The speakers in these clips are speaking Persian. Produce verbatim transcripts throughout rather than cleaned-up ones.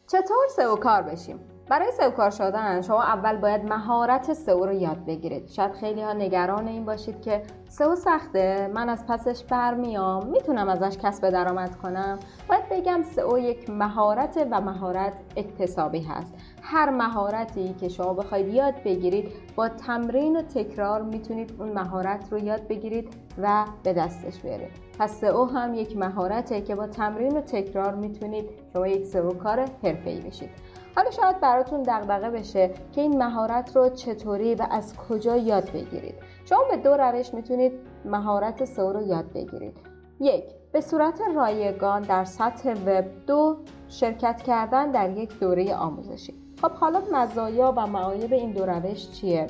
چطور سئو کار بشیم؟ برای سئو کار شدن شما اول باید مهارت سئو رو یاد بگیرید. شاید خیلی ها نگران این باشید که سئو سخته، من از پسش برمیام، میتونم ازش کسب درآمد کنم؟ باید بگم سئو یک مهارت و مهارت اکتسابی هست. هر مهارتی که شما بخواید یاد بگیرید با تمرین و تکرار میتونید اون مهارت رو یاد بگیرید و به دستش بیارید. پس سئو هم یک مهارته که با تمرین و تکرار میتونید شما یک سئو کار حرفه‌ای بشید. حالا شاید براتون دغدغه بشه که این مهارت رو چطوری و از کجا یاد بگیرید. شما به دو روش میتونید مهارت سئو رو یاد بگیرید. یک، به صورت رایگان در سطح وب. دو، شرکت کردن در یک دوره آموزشی. خب حالا مزایا و معایب این دو روش چیه؟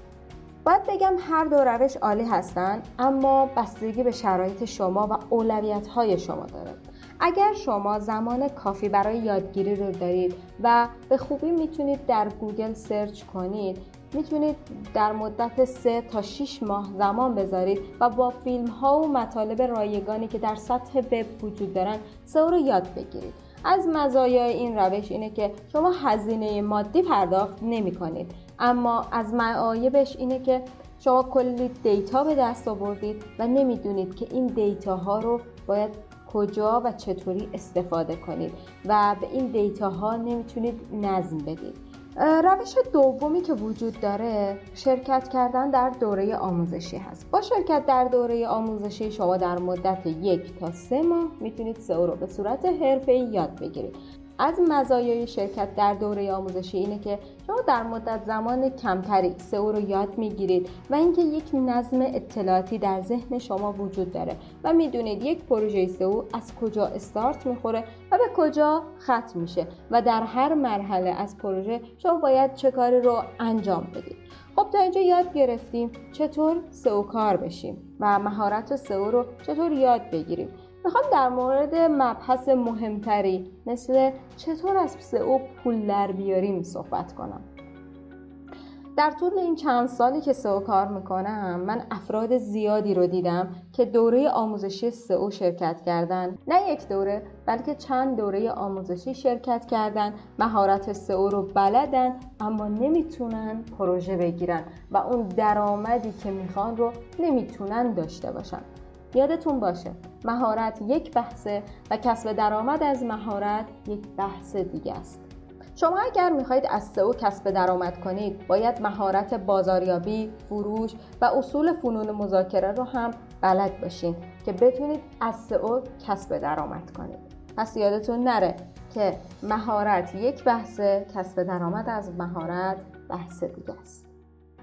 باید بگم هر دو روش عالی هستن، اما بستگی به شرایط شما و اولویت‌های شما داره. اگر شما زمان کافی برای یادگیری رو دارید و به خوبی میتونید در گوگل سرچ کنید، میتونید در مدت سه تا شش ماه زمان بذارید و با فیلم ها و مطالب رایگانی که در سطح وب وجود دارن سئو رو یاد بگیرید. از مزایای این روش اینه که شما هزینه مادی پرداخت نمی کنید، اما از معایبش اینه که شما کلی دیتا به دست آوردید و نمیدونید که این دیتا ها رو باید کجا و چطوری استفاده کنید و به این دیتا ها نمیتونید نظم بدید. روش دومی که وجود داره شرکت کردن در دوره آموزشی هست. با شرکت در دوره آموزشی شما در مدت یک تا سه ماه میتونید سئو رو به صورت حرفه‌ای یاد بگیرید. از مزایای شرکت در دوره آموزشی اینه که شما در مدت زمان کمتری سئو رو یاد میگیرید و اینکه یک نظم اطلاعاتی در ذهن شما وجود داره و میدونید یک پروژه سئو از کجا استارت میخوره و به کجا ختم میشه و در هر مرحله از پروژه شما باید چه کاری رو انجام بدید. خب تا اینجا یاد گرفتیم چطور سئو کار بشیم و مهارت سئو رو چطور یاد بگیریم. میخوام در مورد مبحث مهمتری مثل چطور از سئو پول در بیاریم صحبت کنم. در طول این چند سالی که سئو کار میکنم من افراد زیادی رو دیدم که دوره آموزشی سئو شرکت کردن. نه یک دوره بلکه چند دوره آموزشی شرکت کردن، مهارت سئو رو بلدن اما نمیتونن پروژه بگیرن و اون درآمدی که میخوان رو نمیتونن داشته باشن. یادتون باشه مهارت یک بحثه و کسب درآمد از مهارت یک بحث دیگه است. شما اگر میخواید از سئو کسب درآمد کنید باید مهارت بازاریابی، فروش و اصول فنون مذاکره رو هم بلد باشین که بتونید از سئو کسب درآمد کنید. پس یادتون نره که مهارت یک بحثه، کسب درآمد از مهارت بحث دیگه است.